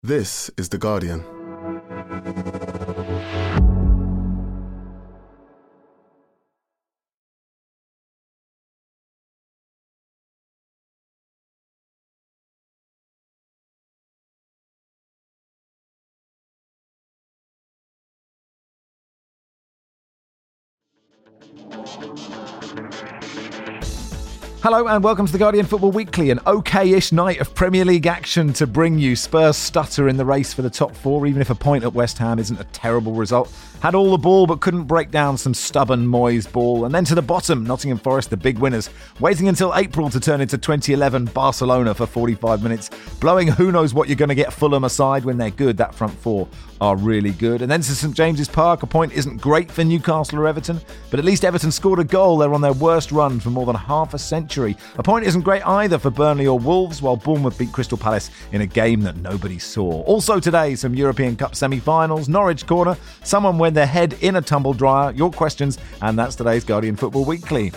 This is The Guardian. Hello and welcome to The Guardian Football Weekly, an okay-ish night of Premier League action to bring you. Spurs stutter in the race for the top four, even if a point at West Ham isn't a terrible result. Had all the ball but couldn't break down some stubborn Moyes ball. And then to the bottom, Nottingham Forest, the big winners, waiting until April to turn into 2011 Barcelona for 45 minutes, blowing who knows what you're going to get Fulham aside when they're good. That front four are really good. And then to St James's Park, a point isn't great for Newcastle or Everton, but at least Everton scored a goal. They're on their worst run for more than half a century. A point isn't great either for Burnley or Wolves, while Bournemouth beat Crystal Palace in a game that nobody saw. Also today, some European Cup semi-finals, Norwich Corner, someone with their head in a tumble dryer, your questions, and that's today's Guardian Football Weekly.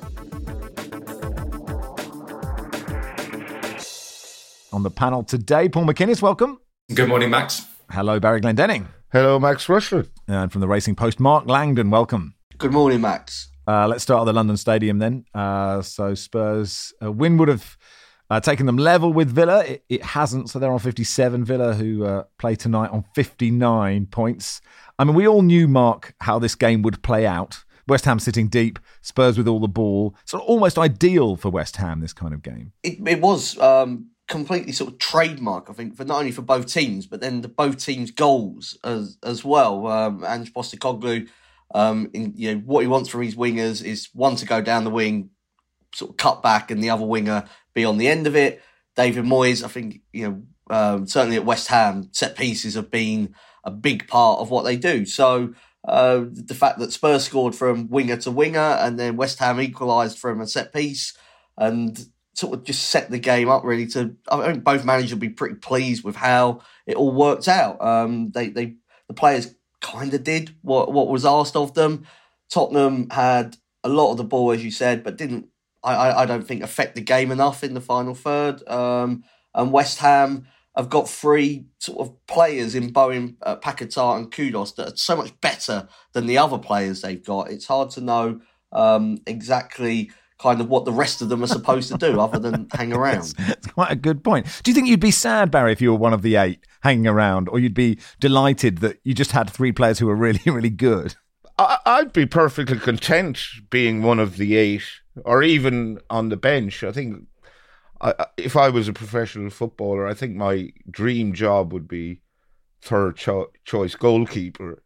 On the panel today, Paul McInnes, welcome. Good morning, Max. Hello, Barry Glendenning. Hello, Max Rushford. And from the Racing Post, Mark Langdon, welcome. Good morning, Max. Let's start at the London Stadium then. So Spurs, win would have taken them level with Villa. It hasn't, so they're on 57. Villa, who play tonight, on 59 points. I mean, we all knew, Mark, how this game would play out. West Ham sitting deep, Spurs with all the ball. So almost ideal for West Ham, this kind of game. It was completely sort of trademark, I think, for not only for both teams, but then both teams' goals as well. Ange Postecoglou, what he wants from his wingers is one to go down the wing, sort of cut back, and the other winger be on the end of it. David Moyes, I think, certainly at West Ham, set pieces have been a big part of what they do. So the fact that Spurs scored from winger to winger, and then West Ham equalised from a set piece, and sort of just set the game up really I think both managers will be pretty pleased with how it all worked out. The players kind of did what was asked of them. Tottenham had a lot of the ball, as you said, but didn't, I don't think, affect the game enough in the final third. And West Ham have got three sort of players in Bowen, Paquetá and Kudus that are so much better than the other players they've got. It's hard to know exactly kind of what the rest of them are supposed to do other than hang around. It's quite a good point. Do you think you'd be sad, Barry, if you were one of the eight hanging around, or you'd be delighted that you just had three players who were really, really good? I'd be perfectly content being one of the eight, or even on the bench. I think if I was a professional footballer, I think my dream job would be third choice goalkeeper,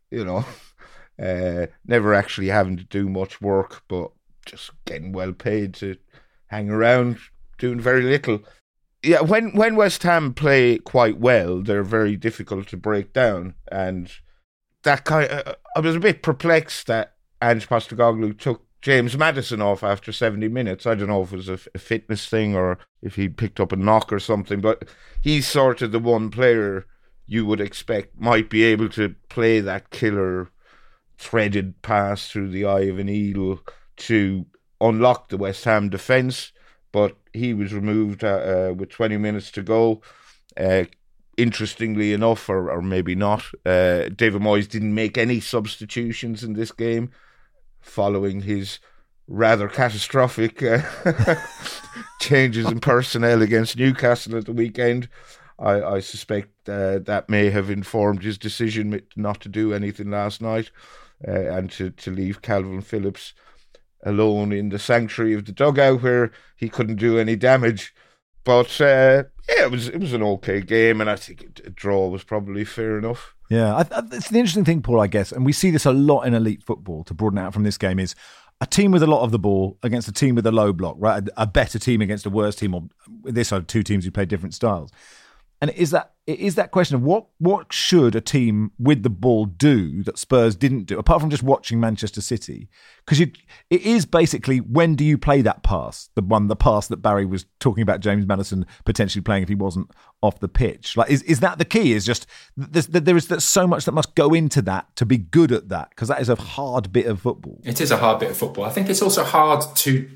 never actually having to do much work, but just getting well paid to hang around, doing very little. Yeah, when West Ham play quite well, they're very difficult to break down, and that I was a bit perplexed that Ange Postecoglou took James Maddison off after 70 minutes. I don't know if it was a fitness thing or if he picked up a knock or something, but he's sort of the one player you would expect might be able to play that killer threaded pass through the eye of an eel to unlock the West Ham defence, but he was removed with 20 minutes to go. Interestingly enough, or maybe not, David Moyes didn't make any substitutions in this game, following his rather catastrophic changes in personnel against Newcastle at the weekend. I suspect that may have informed his decision not to do anything last night and to leave Calvin Phillips alone in the sanctuary of the dugout where he couldn't do any damage. But it was an okay game, and I think a draw was probably fair enough. Yeah, it's the interesting thing, Paul, I guess, and we see this a lot in elite football, to broaden out from this game, is a team with a lot of the ball against a team with a low block, right? A better team against a worse team, or this are two teams who play different styles. And it is that question of what should a team with the ball do that Spurs didn't do, apart from just watching Manchester City? Because it is basically, when do you play that pass? The pass that Barry was talking about James Maddison potentially playing if he wasn't off the pitch. Like, is that the key? Is just there's so much that must go into that to be good at that, because that is a hard bit of football. It is a hard bit of football. I think it's also hard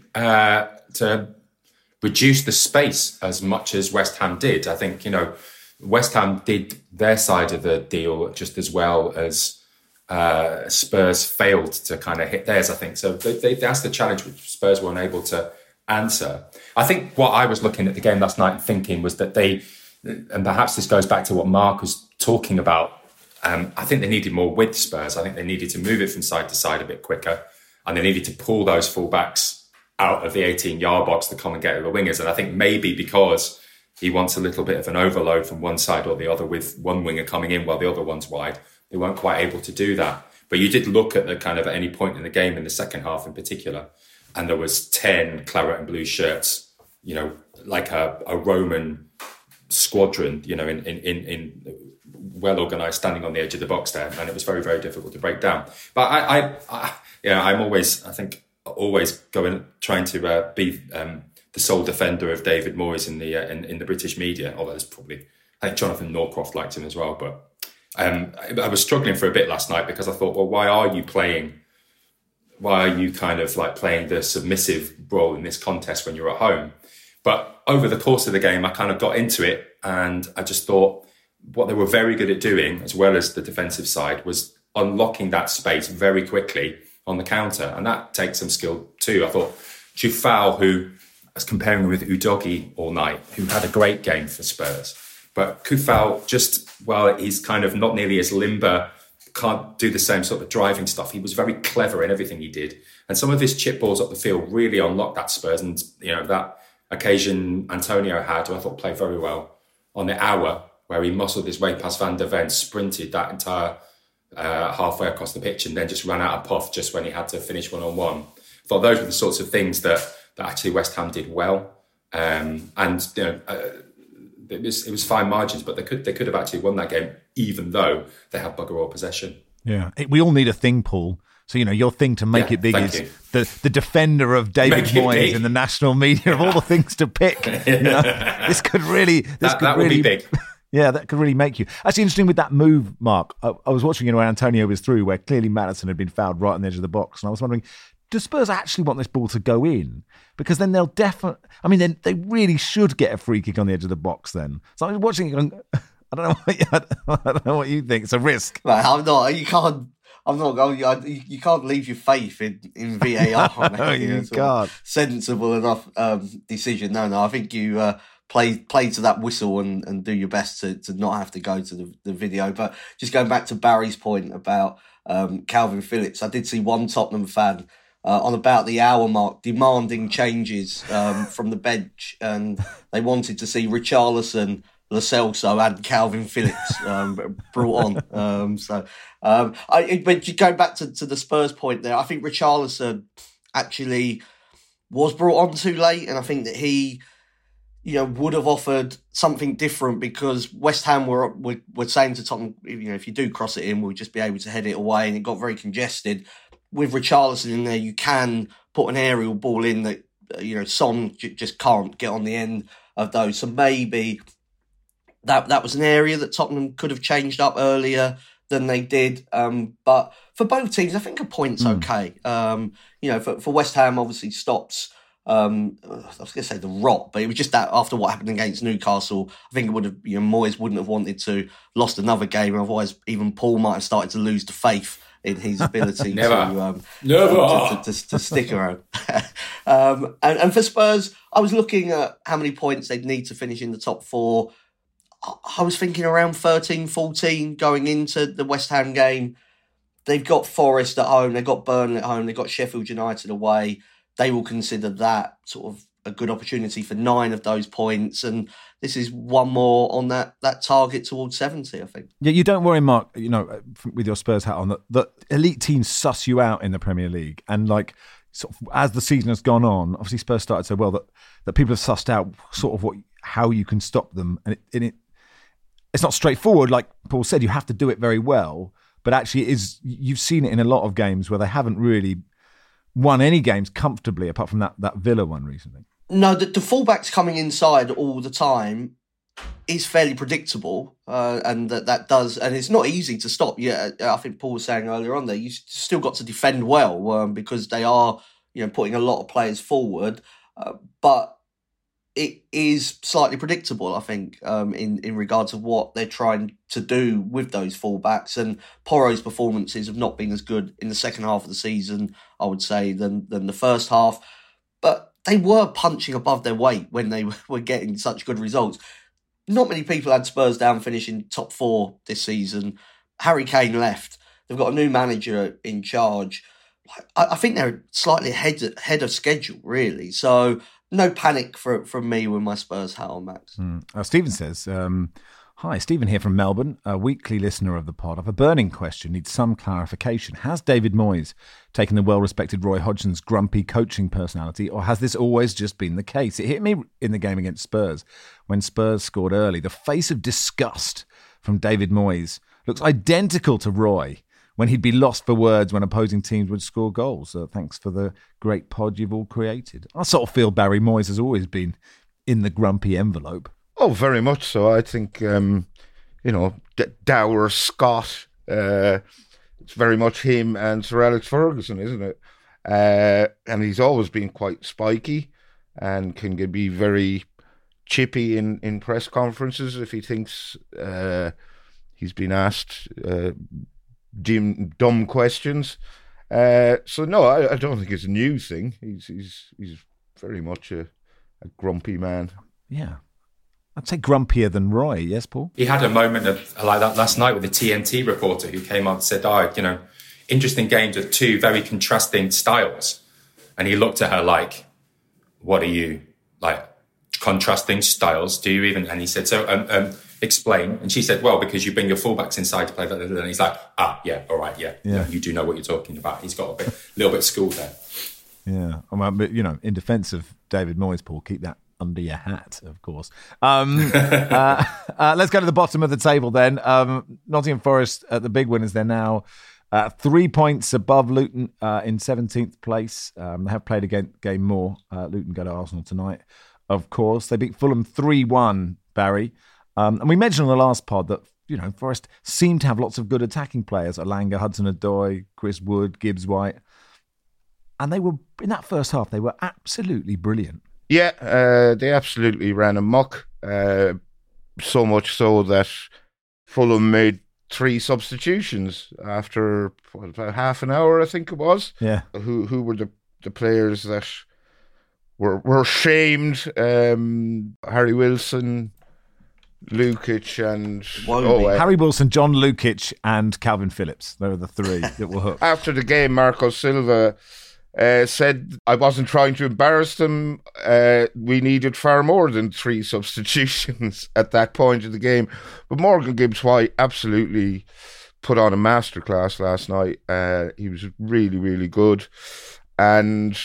to reduce the space as much as West Ham did. I think, West Ham did their side of the deal just as well as Spurs failed to kind of hit theirs, I think. So that's the challenge which Spurs were unable to answer. I think what I was looking at the game last night and thinking was that and perhaps this goes back to what Mark was talking about, I think they needed more width, Spurs. I think they needed to move it from side to side a bit quicker, and they needed to pull those fullbacks out of the 18-yard box to come and get at the wingers. And I think maybe because he wants a little bit of an overload from one side or the other with one winger coming in while the other one's wide, they weren't quite able to do that. But you did look at the kind of at any point in the game in the second half in particular, and there was 10 claret and blue shirts, like a Roman squadron, in well organised, standing on the edge of the box there, and it was very, very difficult to break down. But I'm always trying to be the sole defender of David Moyes in the British media. Although there's probably, I think Jonathan Norcroft liked him as well. But I was struggling for a bit last night because I thought, well, why are you kind of like playing the submissive role in this contest when you're at home? But over the course of the game, I kind of got into it, and I just thought what they were very good at doing, as well as the defensive side, was unlocking that space very quickly on the counter. And that takes some skill too. I thought Coufal, who I was comparing with Udogie all night, who had a great game for Spurs. But Coufal, just while he's kind of not nearly as limber, can't do the same sort of driving stuff, he was very clever in everything he did. And some of his chip balls up the field really unlocked that Spurs. And, that occasion Antonio had, who I thought played very well, on the hour where he muscled his way past Van der Ven, sprinted that entire halfway across the pitch, and then just ran out of puff just when he had to finish one-on-one. I thought those were the sorts of things that actually West Ham did well. It was fine margins, but they could have actually won that game, even though they had bugger all possession. Yeah, we all need a thing, Paul. So, your thing to make it big is the defender of David Moyes in the national media of all the things to pick. This could really... That would be big. Yeah, that could really make you. Actually, interesting with that move, Mark. I was watching where Antonio was through, where clearly Maddison had been fouled right on the edge of the box. And I was wondering, do Spurs actually want this ball to go in? Because then they'll definitely... I mean, then they really should get a free kick on the edge of the box then. So I was watching it going, I don't know what you think. It's a risk. Right, I'm not. You can't... I'm not going. You can't leave your faith in VAR. No, you can't. Sensible enough decision. No. I think you play to that whistle and do your best to not have to go to the video. But just going back to Barry's point about Calvin Phillips, I did see one Tottenham fan on about the hour mark demanding changes from the bench, and they wanted to see Richarlison, Lo Celso and Calvin Phillips brought on. But going back to the Spurs point there, I think Richarlison actually was brought on too late, and I think that he, would have offered something different, because West Ham were saying to Tottenham, if you do cross it in, we'll just be able to head it away, and it got very congested. With Richarlison in there, you can put an aerial ball in that Son just can't get on the end of those. So maybe that was an area that Tottenham could have changed up earlier than they did. But for both teams, I think a point's okay. For West Ham, obviously stops, I was going to say the rot, but it was just that after what happened against Newcastle, I think it would have, Moyes wouldn't have wanted to lost another game. Otherwise, even Paul might have started to lose the faith in his ability to stick around. And for Spurs, I was looking at how many points they'd need to finish in the top four. I was thinking around 13, 14 going into the West Ham game. They've got Forest at home, they've got Burnley at home, they've got Sheffield United away. They will consider that sort of a good opportunity for 9 of those points. And this is one more on that target towards 70, I think. Yeah, you don't worry, Mark, with your Spurs hat on, that elite teams suss you out in the Premier League. And sort of, as the season has gone on, obviously Spurs started so well that people have sussed out sort of how you can stop them. And it's not straightforward. Like Paul said, you have to do it very well. But actually, you've seen it in a lot of games where they haven't really won any games comfortably, apart from that Villa one recently. No, the fullbacks coming inside all the time is fairly predictable, and that does, and it's not easy to stop. Yeah, I think Paul was saying earlier on there, you still got to defend well because they are, putting a lot of players forward, but it is slightly predictable, I think, in regards to what they're trying to do with those fullbacks. And Porro's performances have not been as good in the second half of the season, I would say, than the first half. But they were punching above their weight when they were getting such good results. Not many people had Spurs down finishing top 4 this season. Harry Kane left. They've got a new manager in charge. I think they're slightly ahead of schedule, really. So no panic from me with my Spurs hat on, Max. Stephen says, hi, Stephen here from Melbourne, a weekly listener of the pod. I have a burning question, needs some clarification. Has David Moyes taken the well-respected Roy Hodgson's grumpy coaching personality, or has this always just been the case? It hit me in the game against Spurs when Spurs scored early. The face of disgust from David Moyes looks identical to Roy when he'd be lost for words when opposing teams would score goals. Thanks for the great pod you've all created. I sort of feel Barry Moyes has always been in the grumpy envelope. Oh, very much so. I think, Dower Scott, it's very much him and Sir Alex Ferguson, isn't it? And he's always been quite spiky and can be very chippy in press conferences if he thinks he's been asked dumb questions. So no, I don't think it's a new thing. He's very much a grumpy man. Yeah. I'd say grumpier than Roy, yes, Paul? He had a moment like that last night with a TNT reporter who came up and said, interesting games with two very contrasting styles. And he looked at her like, what are you, like, contrasting styles? Do you even? And he said, explain. And she said, well, because you bring your fullbacks inside to play. And he's like, yeah, all right, yeah. You do know what you're talking about. He's got a little bit schooled there. Yeah. But, in defence of David Moyes, Paul, keep that under your hat, of course. Let's go to the bottom of the table then. Nottingham Forest, the big winners, they're now 3 points above Luton in 17th place. They have played a game more. Luton go to Arsenal tonight, of course. They beat Fulham 3-1, Barry. And we mentioned on the last pod that, Forest seemed to have lots of good attacking players. Alanga, Hudson-Odoi, Chris Wood, Gibbs-White. And they were, in that first half, they were absolutely brilliant. Yeah, they absolutely ran amok. So much so that Fulham made 3 substitutions after about half an hour, I think it was. Yeah. Who were the players that were shamed? Harry Wilson, Lukic, and Harry Wilson, John Lukic, and Calvin Phillips. They were the 3 that were hooked. After the game, Marco Silva said, I wasn't trying to embarrass them. We needed far more than 3 substitutions at that point of the game. But Morgan Gibbs-White absolutely put on a masterclass last night. He was really, really good. And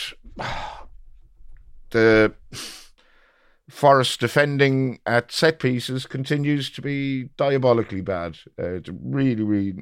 the Forest defending at set pieces continues to be diabolically bad. It's really, really...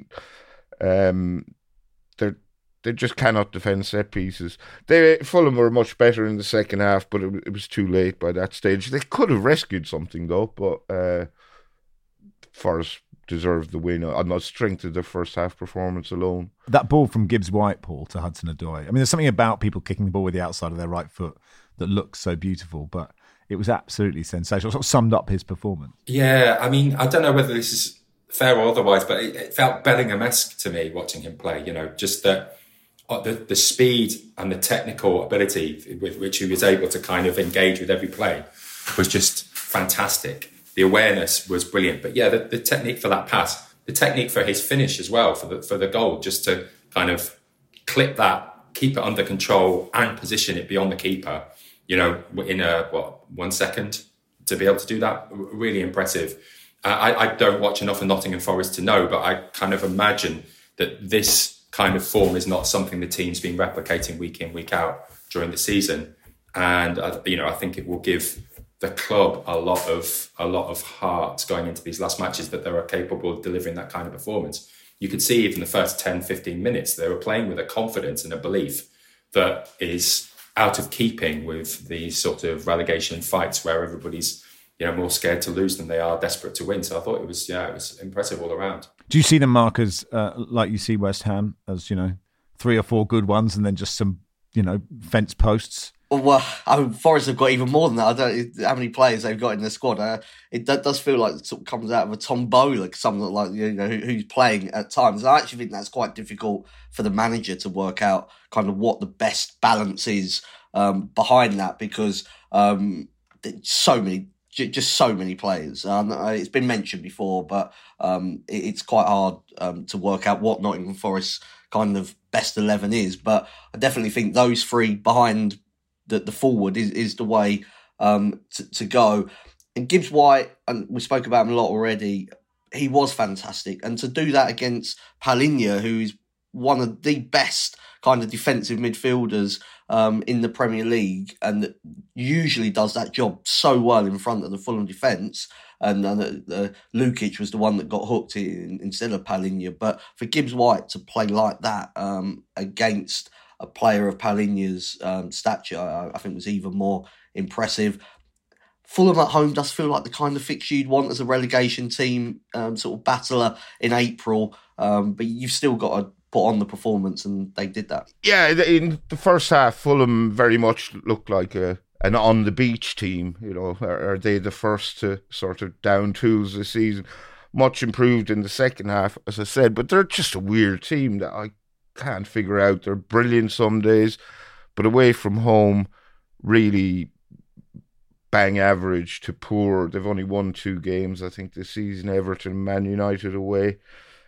They just cannot defend set pieces. Fulham were much better in the second half, but it was too late by that stage. They could have rescued something, though, but Forest deserved the win on the strength of their first half performance alone. That ball from Gibbs-White, Paul, to Hudson-Odoi. I mean, there's something about people kicking the ball with the outside of their right foot that looks so beautiful, but it was absolutely sensational. It sort of summed up his performance. Yeah, I mean, I don't know whether this is fair or otherwise, but it felt Bellingham-esque to me watching him play, just that the speed and the technical ability with which he was able to kind of engage with every play was just fantastic. The awareness was brilliant. But yeah, the technique for that pass, the technique for his finish as well, for the goal, just to kind of clip that, keep it under control and position it beyond the keeper, in 1 second to be able to do that. Really impressive. I don't watch enough of Nottingham Forest to know, but I kind of imagine that this kind of form is not something the team's been replicating week in, week out during the season. And, I think it will give the club a lot of heart going into these last matches that they are capable of delivering that kind of performance. You could see even the first 10, 15 minutes, they were playing with a confidence and a belief that is out of keeping with these sort of relegation fights where everybody's, more scared to lose than they are desperate to win. So I thought it was impressive all around. Do you see them, Mark, as like you see West Ham as 3 or 4 good ones and then just some fence posts? Well, I mean, Forest have got even more than that. I don't know how many players they've got in their squad. That does feel like it sort of comes out of a Tom Bowler, someone like who's playing at times. I actually think that's quite difficult for the manager to work out kind of what the best balance is behind that, because so many players. It's been mentioned before, but it's quite hard to work out what Nottingham Forest's kind of best 11 is. But I definitely think those three behind the forward is the way to go. And Gibbs White, and we spoke about him a lot already, he was fantastic. And to do that against Palhinha, who's one of the best kind of defensive midfielders in the Premier League, and usually does that job so well in front of the Fulham defence. And Lukic was the one that got hooked instead of Palhinha. But for Gibbs White to play like that against a player of Palhinha's stature, I think was even more impressive. Fulham at home does feel like the kind of fixture you'd want as a relegation team, sort of battler in April. But you've still got to put on the performance, and they did that. Yeah, in the first half, Fulham very much looked like an on-the-beach team. Are they the first to sort of down tools this season? Much improved in the second half, as I said, but they're just a weird team that I can't figure out. They're brilliant some days, but away from home, really bang average to poor. They've only won 2 games, I think, this season, Everton and Man United away.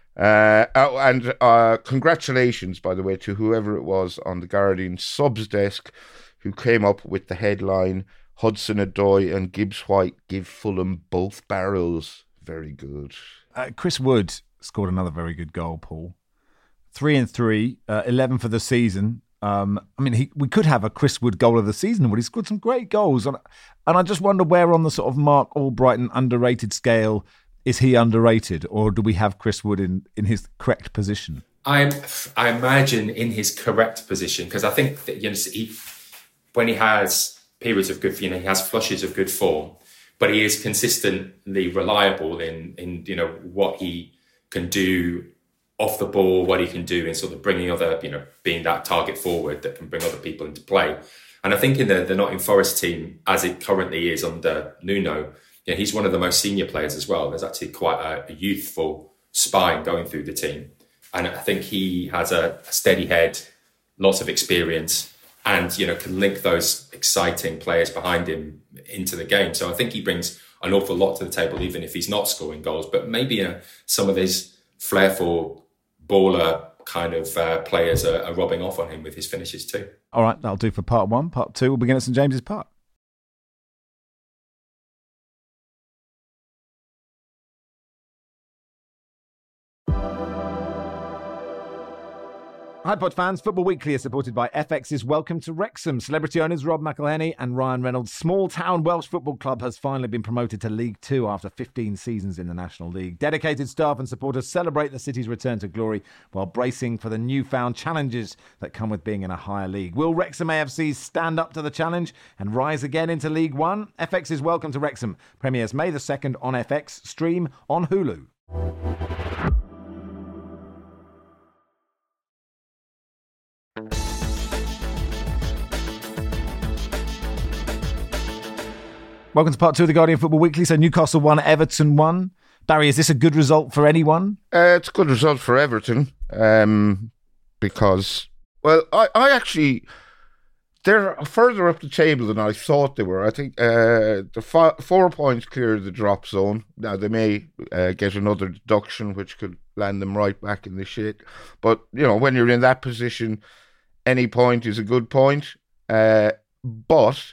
And congratulations, by the way, to whoever it was on the Guardian subs desk who came up with the headline, Hudson-Odoi and Gibbs White give Fulham both barrels. Very good. Chris Wood scored another very good goal, Paul. 3 and 3, 11 for the season. We could have a Chris Wood goal of the season, but he scored some great goals. And I just wonder where on the sort of Mark Albrighton underrated scale is he underrated, or do we have Chris Wood in his correct position? I imagine in his correct position, because I think that when he has periods of good, he has flushes of good form, but he is consistently reliable in what he can do off the ball, what he can do in sort of bringing other, being that target forward that can bring other people into play. And I think in the Nottingham Forest team, as it currently is under Nuno, he's one of the most senior players as well. There's actually quite a youthful spine going through the team. And I think he has a steady head, lots of experience, and, can link those exciting players behind him into the game. So I think he brings an awful lot to the table, even if he's not scoring goals. But maybe some of his flair for baller kind of players are rubbing off on him with his finishes too. All right, that'll do for part 1. Part 2, we'll begin at St James's Park. Hi Pod fans, Football Weekly is supported by FX's Welcome to Wrexham. Celebrity owners Rob McElhenney and Ryan Reynolds' small-town Welsh football club has finally been promoted to League 2 after 15 seasons in the National League. Dedicated staff and supporters celebrate the city's return to glory while bracing for the newfound challenges that come with being in a higher league. Will Wrexham AFC stand up to the challenge and rise again into League 1? FX's Welcome to Wrexham premieres May the 2nd on FX, stream on Hulu. Welcome to part 2 of the Guardian Football Weekly. So Newcastle 1, Everton 1. Barry, is this a good result for anyone? It's a good result for Everton because, well, I actually, they're further up the table than I thought they were. I think the 4 points clear of the drop zone. Now, they may get another deduction, which could land them right back in the shit. But, when you're in that position, any point is a good point. But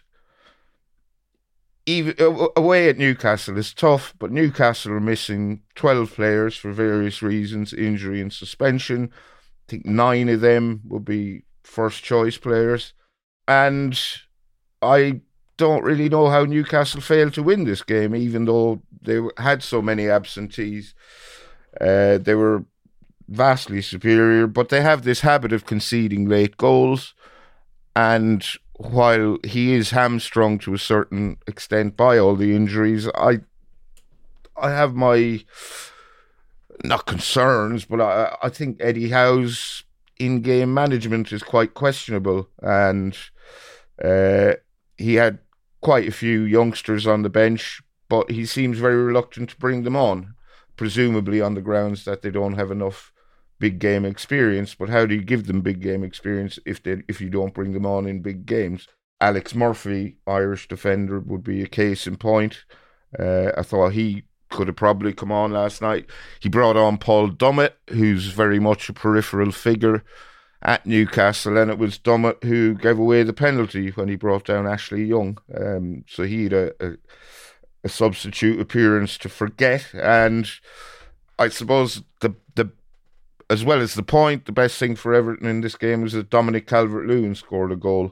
even away at Newcastle is tough, but Newcastle are missing 12 players for various reasons, injury and suspension. I think 9 of them will be first choice players. And I don't really know how Newcastle failed to win this game, even though they had so many absentees. They were vastly superior, but they have this habit of conceding late goals. And while he is hamstrung to a certain extent by all the injuries, I have my, not concerns, but I think Eddie Howe's in-game management is quite questionable. And He had quite a few youngsters on the bench, but he seems very reluctant to bring them on, presumably on the grounds that they don't have enough big game experience. But how do you give them big game experience if you don't bring them on in big games? Alex Murphy, Irish defender, would be a case in point. I thought he could have probably come on last night. He brought on Paul Dummett, who's very much a peripheral figure at Newcastle, and it was Dummett who gave away the penalty when he brought down Ashley Young. So he had a substitute appearance to forget, and I suppose the as well as the point, the best thing for Everton in this game was that Dominic Calvert-Lewin scored a goal,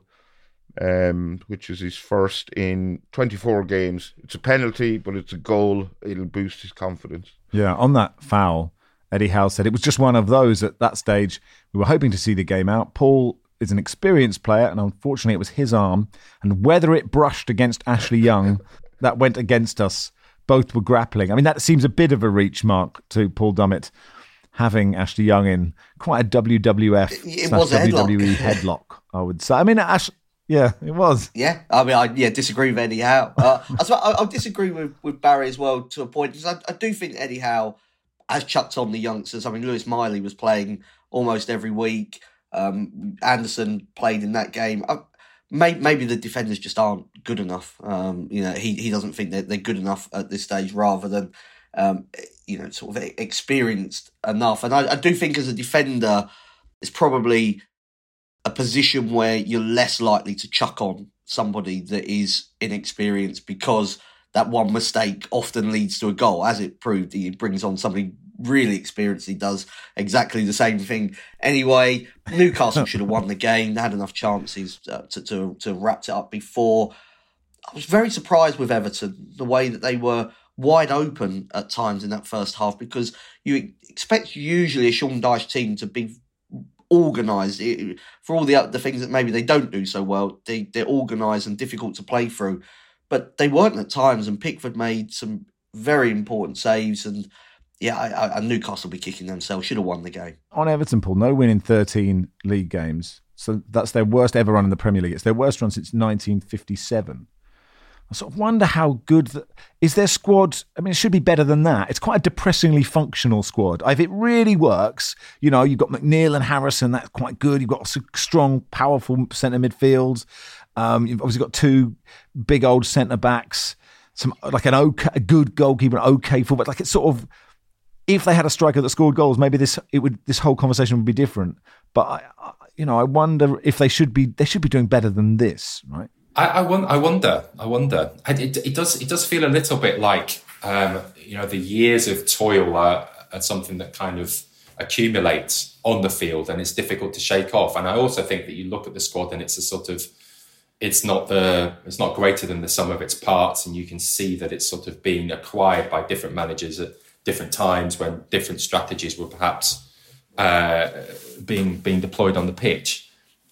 which is his first in 24 games. It's a penalty, but it's a goal. It'll boost his confidence. Yeah, on that foul, Eddie Howe said it was just one of those at that stage. We were hoping to see the game out. Paul is an experienced player, and unfortunately it was his arm. And whether it brushed against Ashley Young, that went against us. Both were grappling. I mean, that seems a bit of a reach, Mark, to Paul Dummett having Ashley Young in quite a WWE headlock, I would say. I mean, yeah, it was. Yeah, I mean, I disagree with Eddie Howe. I'll disagree with Barry as well to a point, because I do think Eddie Howe has chucked on the youngsters. I mean, Lewis Miley was playing almost every week. Anderson played in that game. Maybe the defenders just aren't good enough. He doesn't think they're good enough at this stage, rather than sort of experienced enough. And I do think as a defender, it's probably a position where you're less likely to chuck on somebody that is inexperienced, because that one mistake often leads to a goal. As it proved, he brings on somebody really experienced. He does exactly the same thing. Anyway, Newcastle should have won the game. They had enough chances to wrap it up before. I was very surprised with Everton, the way that they were wide open at times in that first half, because you expect usually a Sean Dyche team to be organised for all the things that maybe they don't do so well. They're organised and difficult to play through, but they weren't at times, and Pickford made some very important saves, and Newcastle will be kicking themselves. Should have won the game. On Everton, Paul, no win in 13 league games, so that's their worst ever run in the Premier League. It's their worst run since 1957. I sort of wonder how good is their squad. I mean, it should be better than that. It's quite a depressingly functional squad. If it really works, you've got McNeil and Harrison. That's quite good. You've got strong, powerful centre midfields. You've obviously got two big old centre backs. A good goalkeeper, an okay fullback. Like, it's sort of, if they had a striker that scored goals, maybe this whole conversation would be different. But I wonder if they should be doing better than this, right? I wonder. It does feel a little bit like the years of toil are something that kind of accumulates on the field, and it's difficult to shake off. And I also think that you look at the squad, and it's not greater than the sum of its parts, and you can see that it's sort of being acquired by different managers at different times when different strategies were perhaps being deployed on the pitch.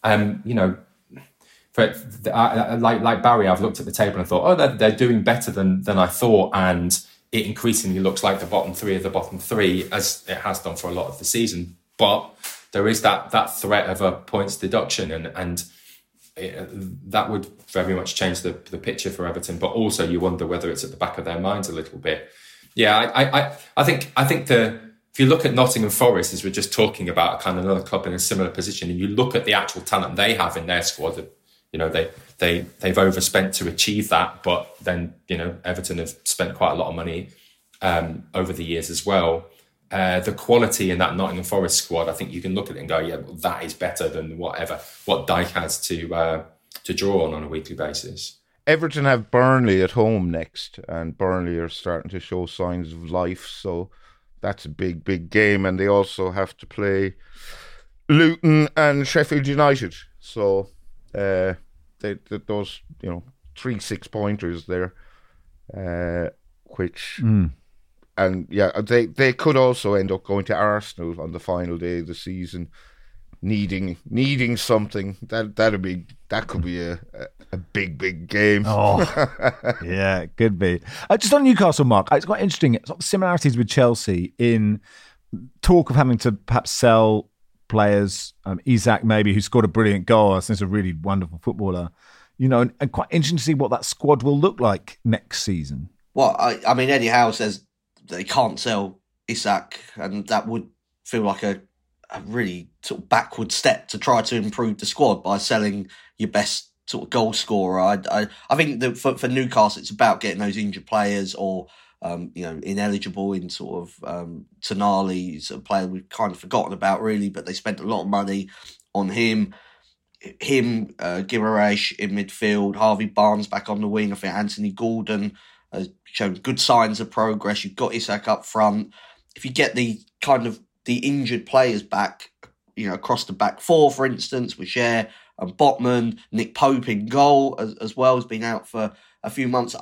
Like Barry, I've looked at the table and thought, they're doing better than I thought, and it increasingly looks like the bottom three of the bottom three, as it has done for a lot of the season. But there is that threat of a points deduction, and that would very much change the picture for Everton. But also, you wonder whether it's at the back of their minds a little bit. Yeah, I think if you look at Nottingham Forest, as we're just talking about, kind of another club in a similar position, and you look at the actual talent they have in their squad, they've overspent to achieve that, but then Everton have spent quite a lot of money over the years as well. The quality in that Nottingham Forest squad, I think you can look at it and go, that is better than what Dyche has to draw on a weekly basis. Everton have Burnley at home next, and Burnley are starting to show signs of life, so that's a big game. And they also have to play Luton and Sheffield United, so those 3 6-pointers there, which and they could also end up going to Arsenal on the final day of the season, needing something. That could be a big game. Oh, yeah, it could be. Just on Newcastle, Mark, it's quite interesting. Sort of similarities with Chelsea in talk of having to perhaps sell players. Isak, maybe, who scored a brilliant goal. I think he's a really wonderful footballer. and quite interesting to see what that squad will look like next season. Well, I mean, Eddie Howe says they can't sell Isak, and that would feel like a really sort of backward step to try to improve the squad by selling your best sort of goal scorer. I think that for Newcastle, it's about getting those injured players or ineligible in sort of Tonali, is a player we've kind of forgotten about really, but they spent a lot of money on him. Guimaraes in midfield, Harvey Barnes back on the wing. I think Anthony Gordon has shown good signs of progress. You've got Isak up front. If you get the injured players back, across the back four, for instance, with Cher and Botman, Nick Pope in goal as well, has been out for a few months.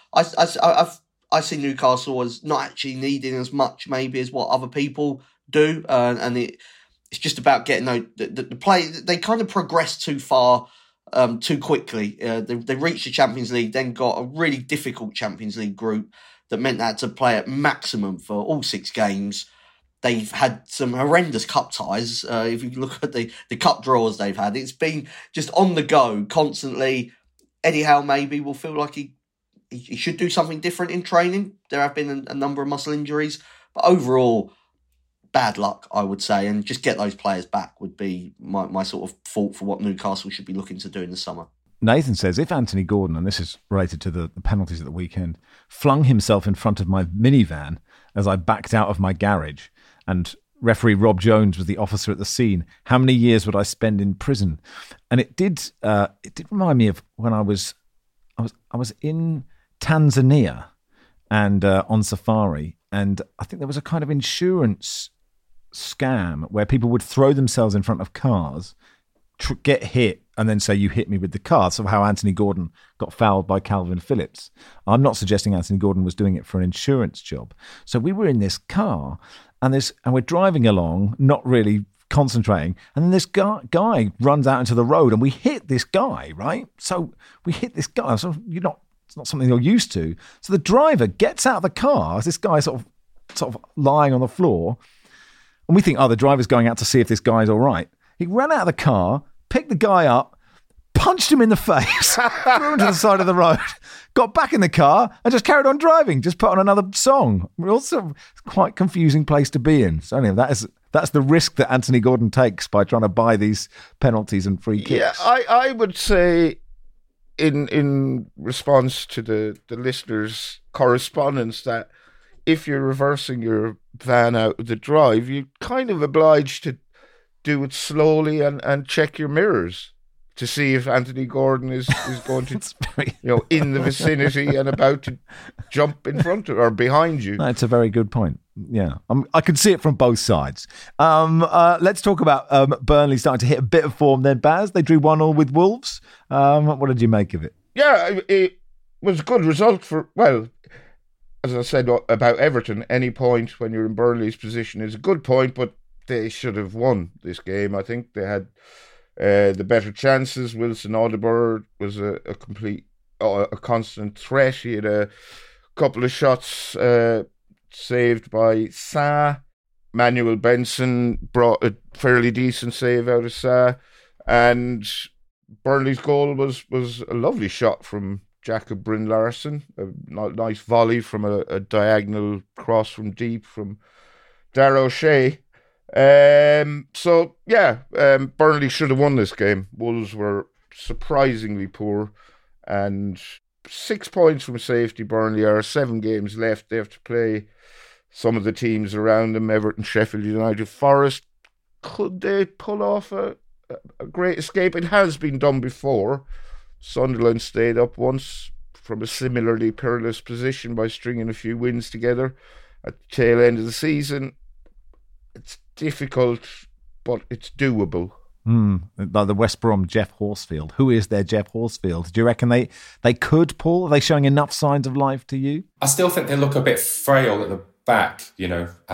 I see Newcastle as not actually needing as much maybe as what other people do, and it's just about getting the play. They kind of progressed too far too quickly. They reached the Champions League, then got a really difficult Champions League group that meant they had to play at maximum for all 6 games. They've had some horrendous cup ties. If you look at the cup draws they've had, it's been just on the go constantly. Eddie Howe maybe will feel like he should do something different in training. There have been a number of muscle injuries, but overall, bad luck, I would say, and just get those players back would be my sort of thought for what Newcastle should be looking to do in the summer. Nathan says, if Anthony Gordon, and this is related to the penalties at the weekend, flung himself in front of my minivan as I backed out of my garage, and referee Rob Jones was the officer at the scene, how many years would I spend in prison? And it did remind me of when I was in Tanzania and on safari, and I think there was a kind of insurance scam where people would throw themselves in front of cars, get hit, and then say, you hit me with the car. So how Anthony Gordon got fouled by Calvin Phillips. I'm not suggesting Anthony Gordon was doing it for an insurance job. So we were in this car and we're driving along, not really concentrating. And then this guy runs out into the road and we hit this guy, right? So we hit this guy. So it's not something you're used to. So the driver gets out of the car as this guy sort of lying on the floor. And we think, the driver's going out to see if this guy's all right. He ran out of the car, picked the guy up, punched him in the face, threw him to the side of the road, got back in the car and just carried on driving, just put on another song. Also quite confusing place to be in. So anyway, that's the risk that Anthony Gordon takes by trying to buy these penalties and free kicks. Yeah, I would say in response to the listeners' correspondence that if you're reversing your van out of the drive, you're kind of obliged to do it slowly and check your mirrors to see if Anthony Gordon is going to, in the vicinity and about to jump in front of or behind you. That's a very good point. Yeah, I can see it from both sides. Let's talk about Burnley starting to hit a bit of form then, Baz. They drew 1-1 with Wolves. What did you make of it? Yeah, it was a good result as I said about Everton, any point when you're in Burnley's position is a good point, but they should have won this game. I think they had the better chances. Wilson Odobert was a constant threat. He had a couple of shots saved by Sa. Manuel Benson brought a fairly decent save out of Sa. And Burnley's goal was a lovely shot from Jacob Bryn-Larsen. A nice volley from a diagonal cross from deep from Darragh O'Shea. Burnley should have won this game. Wolves were surprisingly poor, and 6 points from safety. Burnley are 7 games left. They have to play some of the teams around them: Everton, Sheffield United, Forest. Could they pull off a great escape? It has been done before. Sunderland stayed up once from a similarly perilous position by stringing a few wins together at the tail end of the season. It's difficult, but it's doable. Like the West Brom Jeff Horsfield. Who is their Jeff Horsfield? Do you reckon they could, Paul? Are they showing enough signs of life to you? I still think they look a bit frail at the back. They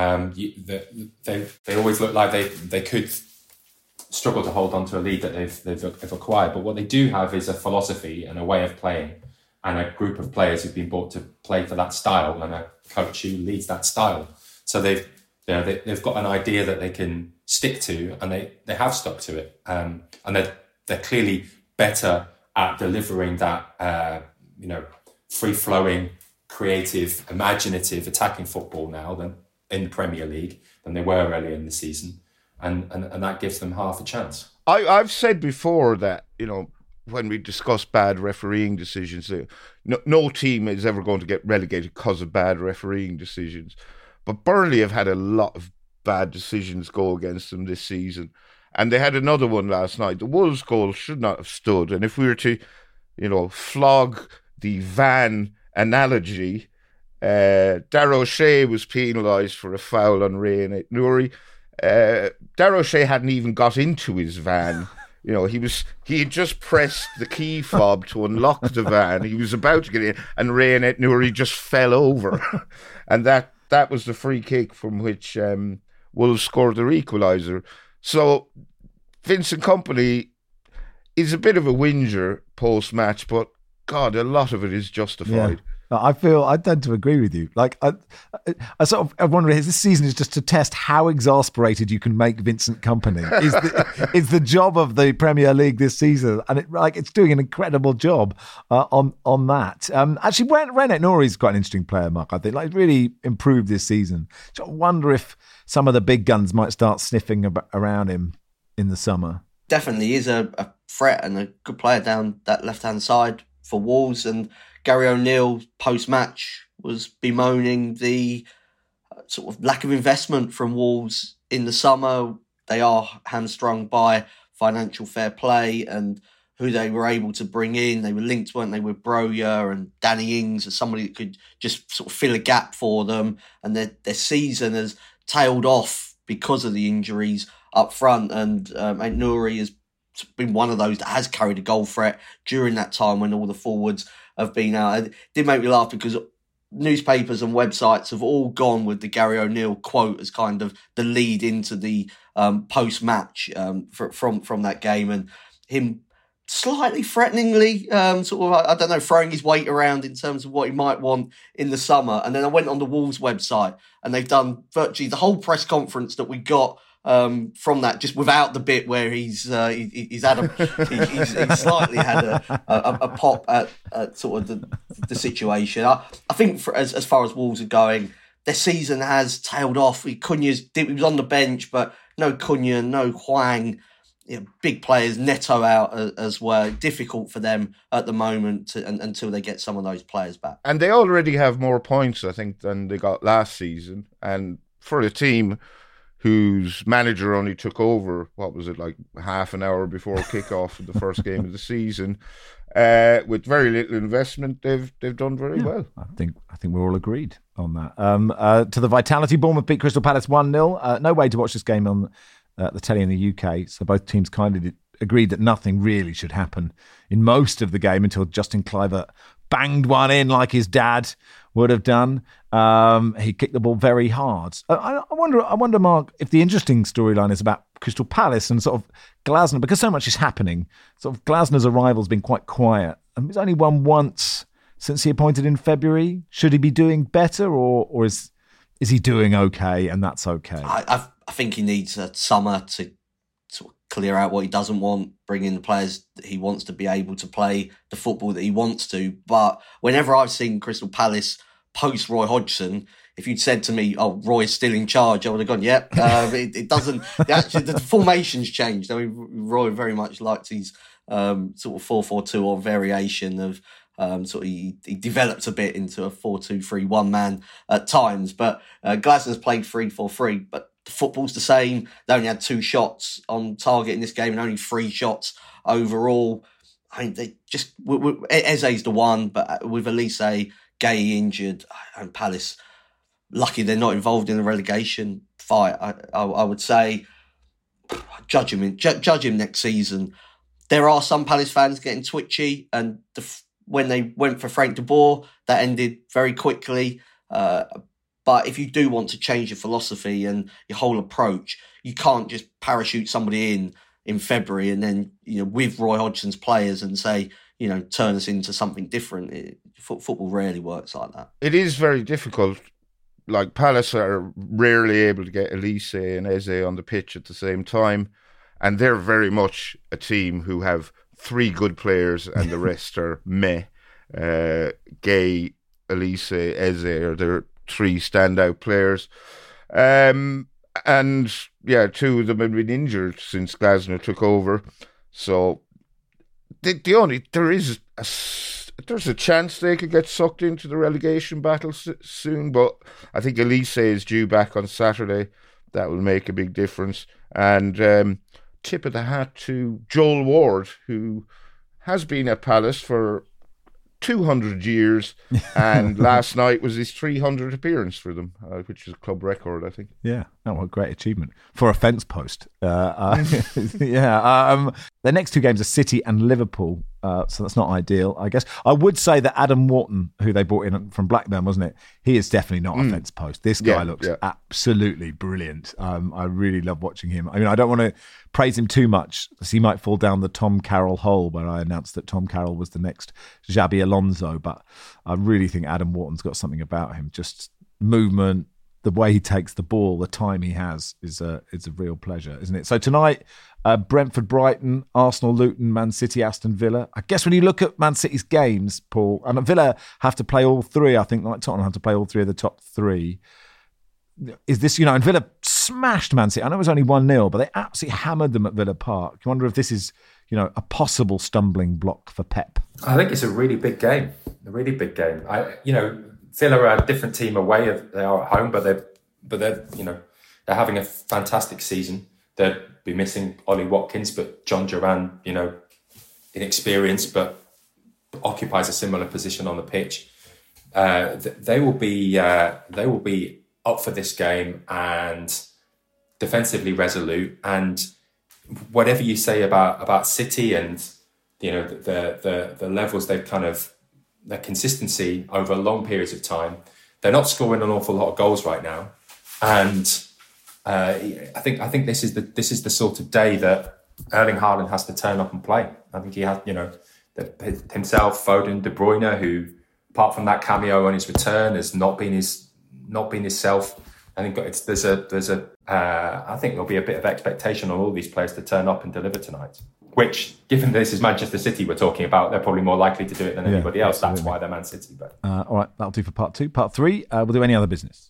always look like they could struggle to hold on to a lead that they've acquired. But what they do have is a philosophy and a way of playing, and a group of players who've been brought to play for that style, and a coach who leads that style. So they've got an idea that they can stick to, and they have stuck to it. And they're clearly better at delivering that, free-flowing, creative, imaginative, attacking football now than in the Premier League than they were earlier in the season, and that gives them half a chance. I've said before that, when we discuss bad refereeing decisions, no team is ever going to get relegated because of bad refereeing decisions. But Burnley have had a lot of bad decisions go against them this season. And they had another one last night. The Wolves goal should not have stood. And if we were to, flog the van analogy, Darragh O'Shea was penalised for a foul on Rayan Aït-Nouri. Darragh O'Shea hadn't even got into his van. He had just pressed the key fob to unlock the van. He was about to get in, and Rayan Aït-Nouri just fell over. And that was the free kick from which Wolves scored their equaliser. So Vincent Kompany is a bit of a whinger post-match, but God, a lot of it is justified. Yeah. I tend to agree with you. Like, I wonder if this season is just to test how exasperated you can make Vincent Kompany. Is the job of the Premier League this season, and it's doing an incredible job on that. Actually, Rayan Aït-Nouri is quite an interesting player, Mark. I think really improved this season. So I wonder if some of the big guns might start sniffing around him in the summer. Definitely is a threat and a good player down that left-hand side for Wolves. And Gary O'Neill, post-match, was bemoaning the sort of lack of investment from Wolves in the summer. They are hamstrung by financial fair play and who they were able to bring in. They were linked, weren't they, with Broja and Danny Ings as somebody that could just sort of fill a gap for them. And their season has tailed off because of the injuries up front. And Aït-Nouri has been one of those that has carried a goal threat during that time when all the forwards have been out. It did make me laugh because newspapers and websites have all gone with the Gary O'Neill quote as kind of the lead into the post-match from that game, and him slightly threateningly throwing his weight around in terms of what he might want in the summer. And then I went on the Wolves website and they've done virtually the whole press conference that we got from that, just without the bit where he's slightly had a pop at sort of the situation. I think as far as Wolves are going, their season has tailed off. He was on the bench, but no Cunha, no Hwang, big players, Neto out as well. Difficult for them at the moment until they get some of those players back. And they already have more points, I think, than they got last season. And for a team whose manager only took over, like half an hour before kickoff of the first game of the season, with very little investment, they've done very well. I think we're all agreed on that. To the Vitality, Bournemouth beat Crystal Palace 1-0. No way to watch this game on the telly in the UK, so both teams kind of agreed that nothing really should happen in most of the game until Justin Kluivert banged one in like his dad would have done. He kicked the ball very hard. I wonder, Mark, if the interesting storyline is about Crystal Palace and sort of Glasner, because so much is happening. Sort of Glasner's arrival's been quite quiet, and he's only won once since he appointed in February. Should he be doing better, or is he doing okay and that's okay? I think he needs a summer to sort of clear out what he doesn't want, bring in the players that he wants to be able to play the football that he wants to. But whenever I've seen Crystal Palace post Roy Hodgson, if you'd said to me, "Oh, Roy's still in charge," I would have gone, "Yep." It doesn't. Actually, the formation's changed. I mean, Roy very much liked his sort of 4-4-2 or variation of. He developed a bit into a 4-2-3 one man at times, but Glasner's played 3-4-3. But the football's the same. They only had 2 shots on target in this game and only 3 shots overall. I mean, they just Eze's the one, but with Elise, Gay injured, and Palace lucky they're not involved in the relegation fight. I would say judge him next season. There are some Palace fans getting twitchy, and when they went for Frank de Boer, that ended very quickly. But if you do want to change your philosophy and your whole approach, you can't just parachute somebody in February and then, with Roy Hodgson's players and say, turn us into something different. Football rarely works like that. It is very difficult. Like, Palace are rarely able to get Elise and Eze on the pitch at the same time. And they're very much a team who have 3 good players and the rest are meh. Gay, Elise, Eze are their 3 standout players. And yeah, 2 of them have been injured since Glasner took over. So there's a chance they could get sucked into the relegation battle soon, but I think Elise is due back on Saturday. That will make a big difference. And tip of the hat to Joel Ward, who has been at Palace for 200 years, and last night was his 300th appearance for them, which is a club record, I think. Yeah, what a great achievement for a fence post. The next 2 games are City and Liverpool, so that's not ideal, I guess. I would say that Adam Wharton, who they brought in from Blackburn, wasn't it? He is definitely not a fence post. This guy looks absolutely brilliant. I really love watching him. I mean, I don't want to praise him too much, because he might fall down the Tom Carroll hole where I announced that Tom Carroll was the next Xabi Alonso, but I really think Adam Wharton's got something about him. Just movement, the way he takes the ball, the time he has is a real pleasure, isn't it? So tonight, Brentford, Brighton, Arsenal, Luton, Man City, Aston Villa. I guess when you look at Man City's games, Paul, and Villa have to play all 3, I think, like Tottenham have to play all 3 of the top 3. Is this, and Villa smashed Man City. I know it was only 1-0, but they absolutely hammered them at Villa Park. You wonder if this is, a possible stumbling block for Pep. I think it's a really big game. Villa are a different team away. They are at home, but they're having a fantastic season. They'll be missing Ollie Watkins, but John Duran, inexperienced, but occupies a similar position on the pitch. They will be up for this game and defensively resolute. And whatever you say about City and the levels they've kind of their consistency over long periods of time, they're not scoring an awful lot of goals right now. And I think this is the sort of day that Erling Haaland has to turn up and play. I think he has, himself, Foden, De Bruyne, who apart from that cameo on his return has not been himself. I think I think there'll be a bit of expectation on all these players to turn up and deliver tonight. Which, given this is Manchester City we're talking about, they're probably more likely to do it than anybody else. Absolutely. That's why they're Man City. But all right, that'll do for part 2. Part 3, we'll do any other business.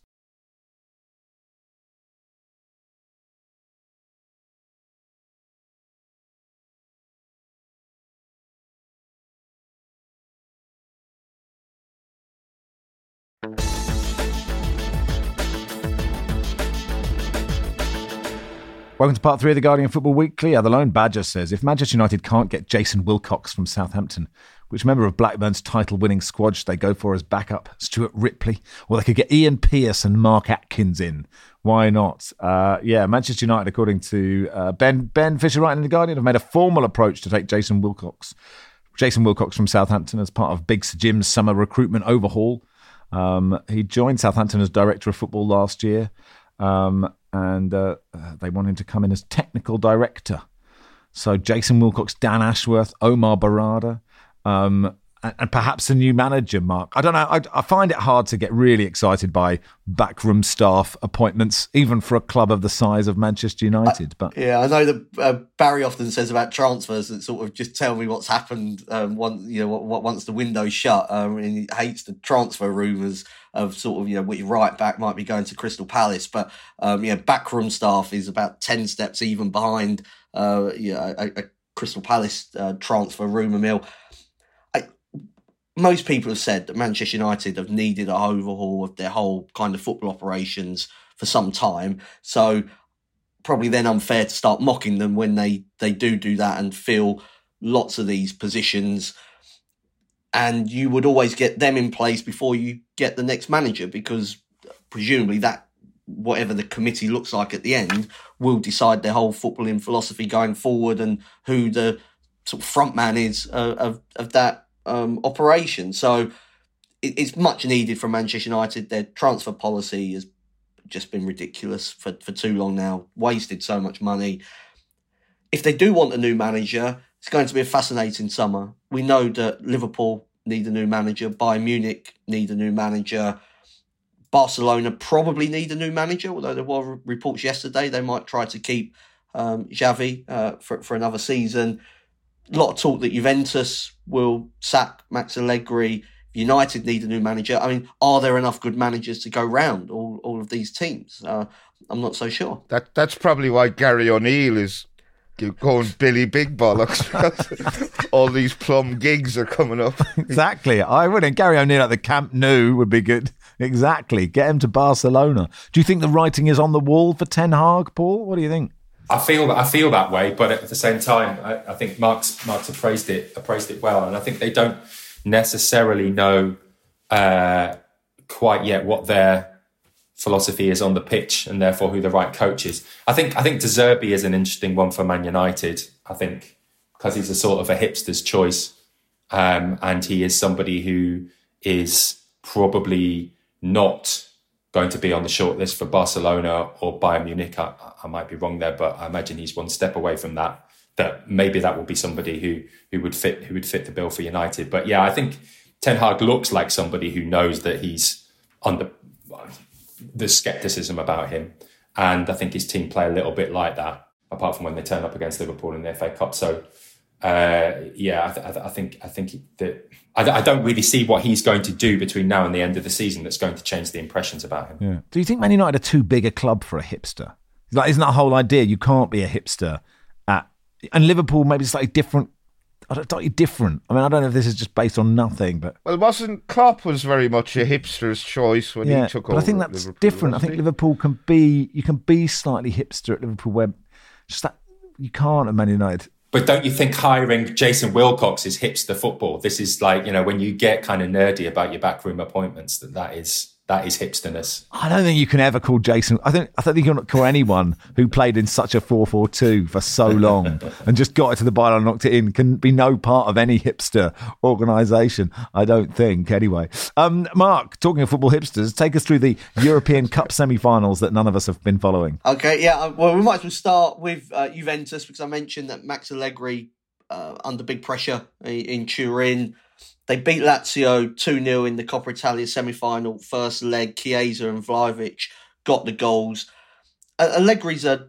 Welcome to part 3 of the Guardian Football Weekly. The Lone Badger says, if Manchester United can't get Jason Wilcox from Southampton, which member of Blackburn's title-winning squad should they go for as backup? Stuart Ripley? Or they could get Ian Pearce and Mark Atkins in. Why not? Manchester United, according to Ben Fisher writing in The Guardian, have made a formal approach to take Jason Wilcox from Southampton as part of Big Sir Jim's summer recruitment overhaul. He joined Southampton as director of football last year. And they want him to come in as technical director. So Jason Wilcox, Dan Ashworth, Omar Barada, and perhaps a new manager, Mark. I don't know. I find it hard to get really excited by backroom staff appointments, even for a club of the size of Manchester United. But I know that Barry often says about transfers that sort of just tell me what's happened once the window's shut. And he hates the transfer rumours of sort of which right back might be going to Crystal Palace, but backroom staff is about 10 steps even behind a Crystal Palace transfer rumour mill. Most people have said that Manchester United have needed an overhaul of their whole kind of football operations for some time. So probably then unfair to start mocking them when they do that and fill lots of these positions. And you would always get them in place before you get the next manager, because presumably that whatever the committee looks like at the end will decide their whole footballing philosophy going forward and who the sort of front man is of that operation. So it's much needed from Manchester United. Their transfer policy has just been ridiculous for too long now, wasted so much money. If they do want a new manager, it's going to be a fascinating summer. We know that Liverpool need a new manager, Bayern Munich need a new manager, Barcelona probably need a new manager, although there were reports yesterday they might try to keep Xavi for another season. A lot of talk that Juventus will sack Max Allegri. United need a new manager. I mean, are there enough good managers to go round all of these teams? I'm not so sure. That's probably why Gary O'Neill is going Billy Big Bollocks. All these plum gigs are coming up. Exactly. I wouldn't. Gary O'Neill at the Camp Nou would be good. Exactly. Get him to Barcelona. Do you think the writing is on the wall for Ten Hag, Paul? What do you think? I feel that way, but at the same time, I think Mark's appraised it well, and I think they don't necessarily know quite yet what their philosophy is on the pitch, and therefore who the right coach is. I think De Zerbi is an interesting one for Man United. I think because he's a sort of a hipster's choice, and he is somebody who is probably not going to be on the shortlist for Barcelona or Bayern Munich. I might be wrong there, but I imagine he's one step away from that. That maybe that will be somebody who would fit the bill for United. But yeah, I think Ten Hag looks like somebody who knows that he's under the scepticism about him, and I think his team play a little bit like that, apart from when they turn up against Liverpool in the FA Cup. So I think that I don't really see what he's going to do between now and the end of the season that's going to change the impressions about him. Yeah. Do you think Man United are too big a club for a hipster? Like, isn't that the whole idea? You can't be a hipster and Liverpool maybe slightly different. Slightly different. I mean, I don't know if this is just based on nothing, but wasn't Klopp was very much a hipster's choice when he took over. But I think that's different. I think Liverpool can be slightly hipster at Liverpool, where just that you can't at Man United. But don't you think hiring Jason Wilcox is hipster football? This is like, when you get kind of nerdy about your backroom appointments, that is hipsterness. I don't think you can ever call Jason. I don't think you can call anyone who played in such a 4-4-2 for so long and just got it to the byline and knocked it in can be no part of any hipster organisation. I don't think, anyway. Mark, talking of football hipsters, take us through the European Cup semi-finals that none of us have been following. Okay, yeah. Well, we might as well start with Juventus, because I mentioned that Max Allegri under big pressure in Turin. They beat Lazio 2-0 in the Coppa Italia semi-final, first leg. Chiesa and Vlahovic got the goals. Allegri's a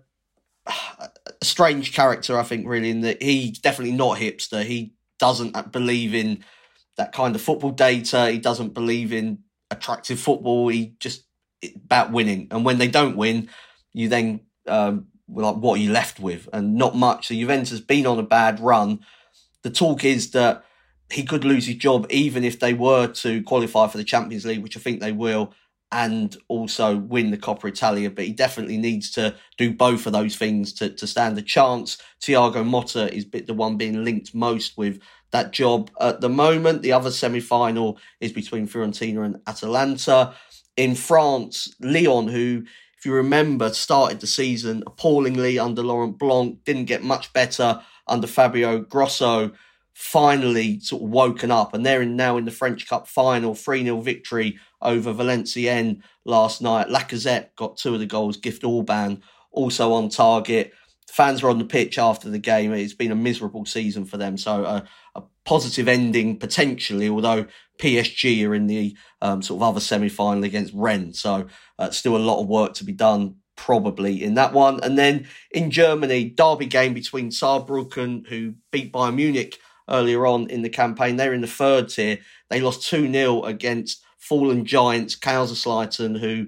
strange character, I think, really, in that he's definitely not hipster. He doesn't believe in that kind of football data. He doesn't believe in attractive football. He just about winning. And when they don't win, you then, what are you left with? And not much. So Juventus has been on a bad run. The talk is that he could lose his job even if they were to qualify for the Champions League, which I think they will, and also win the Coppa Italia. But he definitely needs to do both of those things to stand a chance. Thiago Motta is the one being linked most with that job at the moment. The other semi-final is between Fiorentina and Atalanta. In France, Lyon, who, if you remember, started the season appallingly under Laurent Blanc, didn't get much better under Fabio Grosso, finally sort of woken up, and they're now in the French Cup final, 3-0 victory over Valenciennes last night. Lacazette got 2 of the goals, Gift Orban also on target. Fans were on the pitch after the game. It's been a miserable season for them, so a positive ending potentially, although PSG are in the sort of other semi-final against Rennes, so still a lot of work to be done probably in that one. And then in Germany, derby game between Saarbrücken, who beat Bayern Munich earlier on in the campaign. They're in the third tier. They lost 2-0 against fallen giants Kaiserslautern, who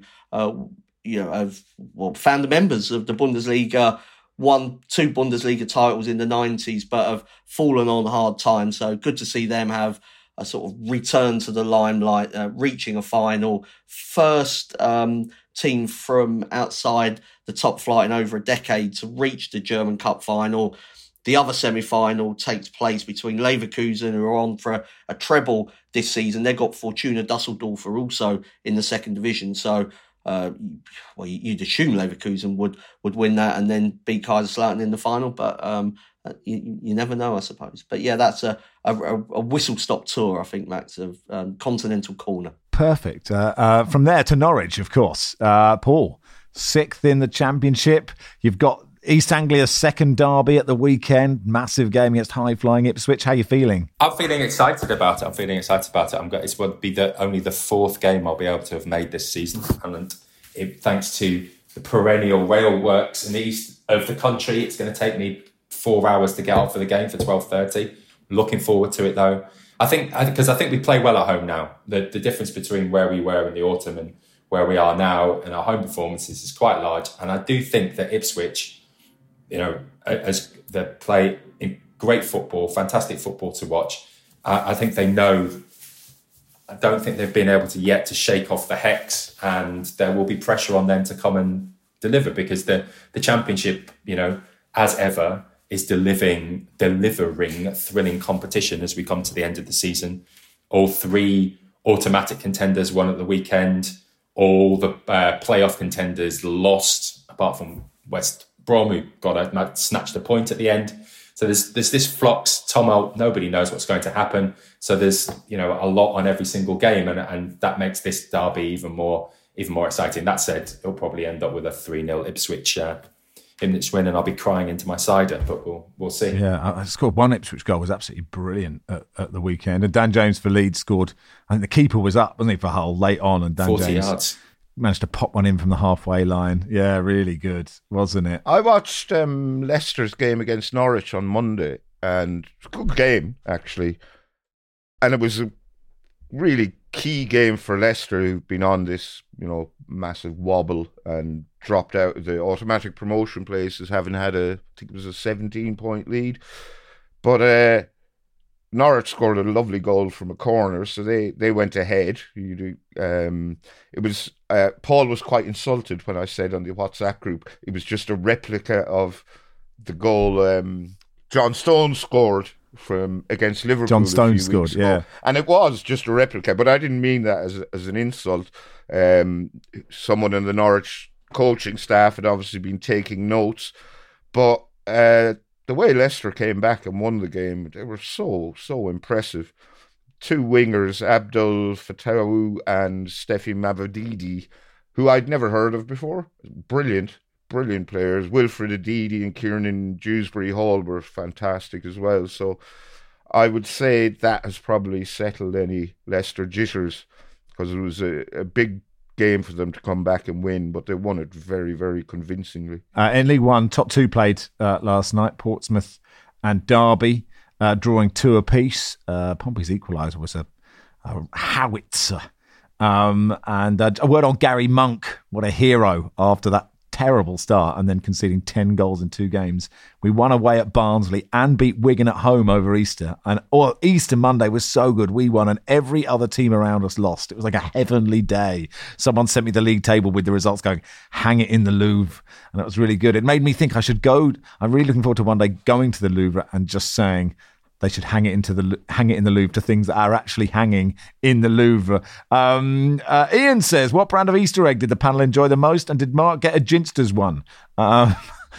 have founder members of the Bundesliga, won 2 Bundesliga titles in the 90s, but have fallen on hard times. So good to see them have a sort of return to the limelight, reaching a final. First team from outside the top flight in over a decade to reach the German Cup final. The other semi-final takes place between Leverkusen, who are on for a treble this season. They've got Fortuna Düsseldorf are also in the second division. So, you'd assume Leverkusen would win that and then beat Kaiserslautern in the final. But you never know, I suppose. But yeah, that's a whistle-stop tour, I think, Max, of Continental Corner. Perfect. From there to Norwich, of course. Paul, 6th in the Championship. You've got East Anglia's second derby at the weekend. Massive game against high-flying Ipswich. How are you feeling? I'm feeling excited about it. It's will be only the 4th game I'll be able to have made this season. And thanks to the perennial rail works in the east of the country, it's going to take me 4 hours to get up for the game for 12:30. Looking forward to it though. I think we play well at home now. The difference between where we were in the autumn and where we are now in our home performances is quite large. And I do think that Ipswich, as they play in great football, fantastic football to watch. I think they know. I don't think they've been able to yet to shake off the hex, and there will be pressure on them to come and deliver, because the Championship, as ever, is delivering thrilling competition as we come to the end of the season. All three automatic contenders won at the weekend. All the playoff contenders lost, apart from West Brom, who snatched a point at the end. So there's this flux, tumult. Nobody knows what's going to happen. So there's a lot on every single game, and that makes this derby even more exciting. That said, it'll probably end up with a 3-0 Ipswich win, and I'll be crying into my cider, but we'll see. Yeah, I scored one Ipswich goal, was absolutely brilliant at the weekend. And Dan James for Leeds scored. I think the keeper was up, wasn't he, for Hull late on, and Dan 40 James yards. managed to pop one in from the halfway line. Yeah, really good, wasn't it? I watched Leicester's game against Norwich on Monday, and it's a good game, actually. And it was a really key game for Leicester, who've been on this, massive wobble and dropped out of the automatic promotion places, having had I think it was a 17-point lead. But Norwich scored a lovely goal from a corner, so they went ahead. It was Paul was quite insulted when I said on the WhatsApp group it was just a replica of the goal John Stones scored against Liverpool. John Stones scored, yeah, and it was just a replica. But I didn't mean that as an insult. Someone in the Norwich coaching staff had obviously been taking notes, but the way Leicester came back and won the game, they were so impressive. Two wingers, Abdul Fatawu and Steffi Mavadidi, who I'd never heard of before. Brilliant players. Wilfred Adidi and Kieran Dewsbury Hall were fantastic as well. So I would say that has probably settled any Leicester jitters, because it was a big game for them to come back and win, but they won it very, very convincingly. In League One, top two played last night, Portsmouth and Derby, drawing 2 apiece. Pompey's equaliser was a howitzer. And a word on Gary Monk, what a hero after that terrible start and then conceding 10 goals in 2 games. We won away at Barnsley and beat Wigan at home over Easter. Easter Monday was so good. We won and every other team around us lost. It was like a heavenly day. Someone sent me the league table with the results going, hang it in the Louvre. And that was really good. It made me think I should go. I'm really looking forward to one day going to the Louvre and just saying, they should hang it in the Louvre to things that are actually hanging in the Louvre. Ian says, what brand of Easter egg did the panel enjoy the most, and did Mark get a Ginsters one? I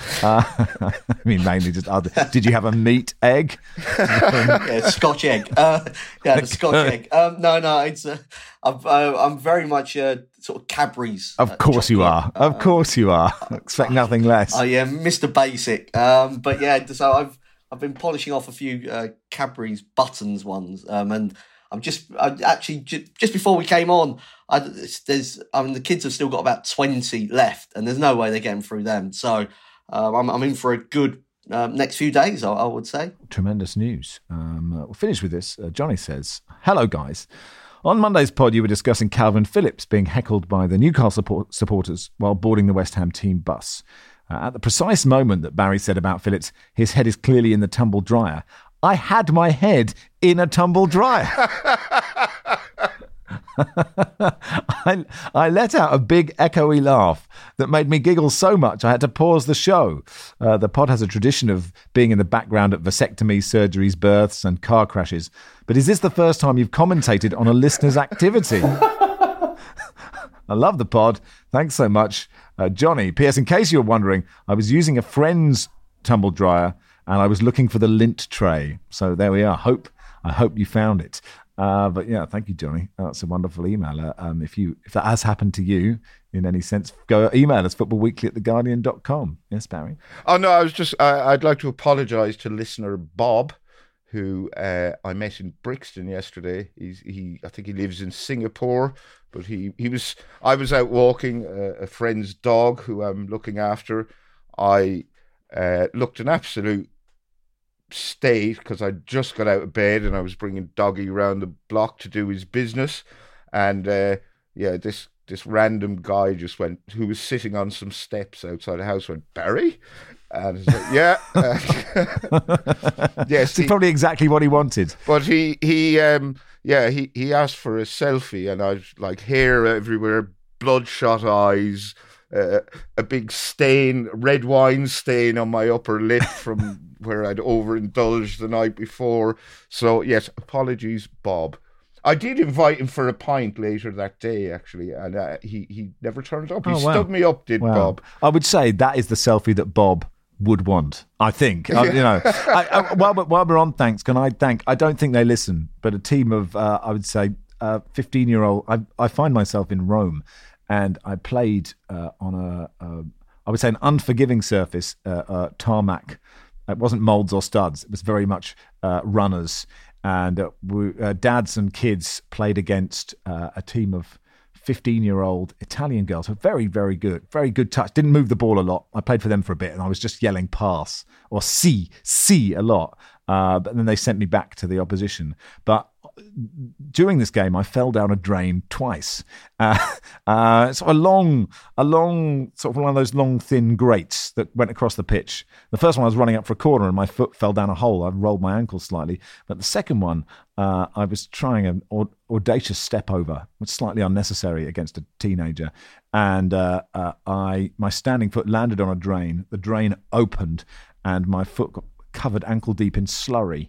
mainly just did you have a meat egg? Scotch egg. The Scotch egg. No. It's I'm very much sort of Cadbury's. Of course you are. Of course you are. Expect nothing less. I am Mr. Basic. But yeah, so I've been polishing off a few Cadbury's buttons ones, and just before we came on, the kids have still got about 20 left, and there's no way they're getting through them. So I'm in for a good next few days, I would say. Tremendous news. We'll finish with this. Johnny says, hello guys. On Monday's pod, you were discussing Calvin Phillips being heckled by the Newcastle supporters while boarding the West Ham team bus. At the precise moment that Barry said about Phillips, his head is clearly in the tumble dryer. I had my head in a tumble dryer. I let out a big echoey laugh that made me giggle so much I had to pause the show. The pod has a tradition of being in the background at vasectomies, surgeries, births and car crashes. But is this the first time you've commentated on a listener's activity? I love the pod. Thanks so much, Johnny. P.S. In case you're wondering, I was using a friend's tumble dryer and I was looking for the lint tray. So there we are. I hope you found it. But yeah, thank you, Johnny. That's a wonderful email. If that has happened to you in any sense, go email us footballweekly@theguardian.com. Yes, Barry? Oh, no, I'd like to apologise to listener Bob, who I met in Brixton yesterday. I think he lives in Singapore, but I was out walking a friend's dog who I'm looking after. I looked an absolute state because I just got out of bed and I was bringing Doggy around the block to do his business. And this random guy who was sitting on some steps outside the house went, "Barry?" And I was like, "Yeah." Yes, it's probably exactly what he wanted. But he asked for a selfie, and I was like, hair everywhere, bloodshot eyes, a big stain, red wine stain on my upper lip from where I'd overindulged the night before. So yes, apologies, Bob. I did invite him for a pint later that day, actually, and he never turned up. He stood me up, Bob? I would say that is the selfie that Bob would want, I think. While we're on thanks, can I thank, I don't think they listen, but a team of, I would say, 15-year-old, I find myself in Rome, and I played on I would say an unforgiving surface, tarmac. It wasn't molds or studs. It was very much runners. And dads and kids played against a team of 15-year-old Italian girls who were very, very good touch. Didn't move the ball a lot. I played for them for a bit, and I was just yelling pass or see a lot. But then they sent me back to the opposition. But during this game, I fell down a drain twice. It's a long, sort of one of those long, thin grates that went across the pitch. The first one, I was running up for a corner and my foot fell down a hole. I rolled my ankle slightly. But the second one, I was trying an audacious step over, which was slightly unnecessary against a teenager. And my standing foot landed on a drain. The drain opened and my foot got covered ankle deep in slurry,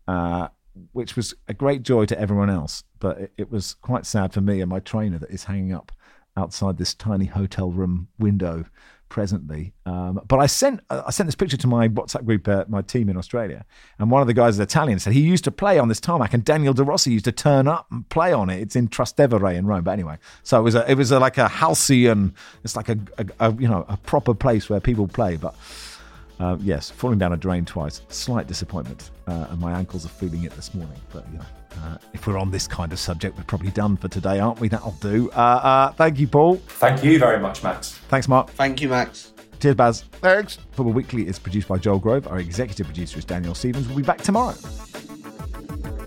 which was a great joy to everyone else, but it was quite sad for me and my trainer that is hanging up outside this tiny hotel room window presently. But I sent this picture to my WhatsApp group, my team in Australia, and one of the guys is Italian, said he used to play on this tarmac, and Daniel De Rossi used to turn up and play on it. It's in Trastevere in Rome. But anyway, so it was like a halcyon, it's like a proper place where people play, but. Yes, falling down a drain twice. Slight disappointment, and my ankles are feeling it this morning. But if we're on this kind of subject, we're probably done for today, aren't we? That'll do. Thank you, Paul. Thank you very much, Max. Thanks, Mark. Thank you, Max. Cheers, Baz. Thanks. Football Weekly is produced by Joel Grove. Our executive producer is Daniel Stevens. We'll be back tomorrow.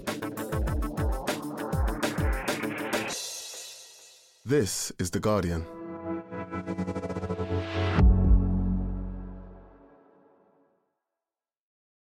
This is The Guardian.